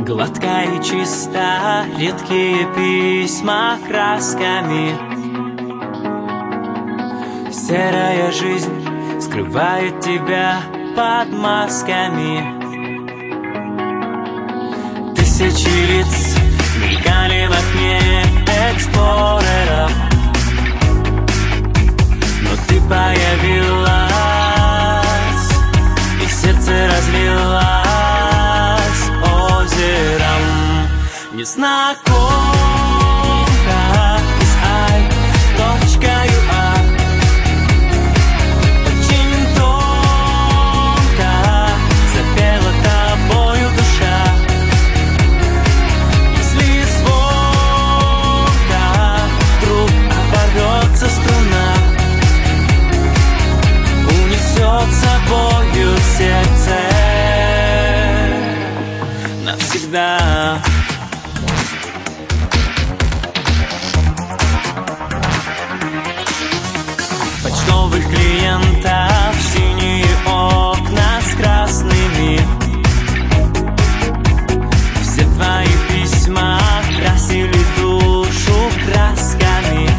Гладко и чисто, редкие письма красками. Серая жизнь скрывает тебя под масками. Тысячи лиц мелькали в окне эксплореров, но ты появилась, и сердце разлилось озером. Незнакомка из I.ua. Очень тонко запела тобою душа. Если звонко вдруг оборвется струна, унесет с собою сердце навсегда. Почтовых клиентов синие окна с красными. Все твои письма красили душу красками.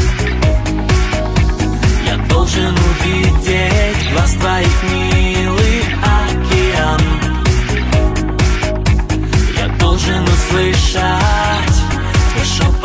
Я должен увидеть глаз твоих, милый океан. Я должен услышать твой шепот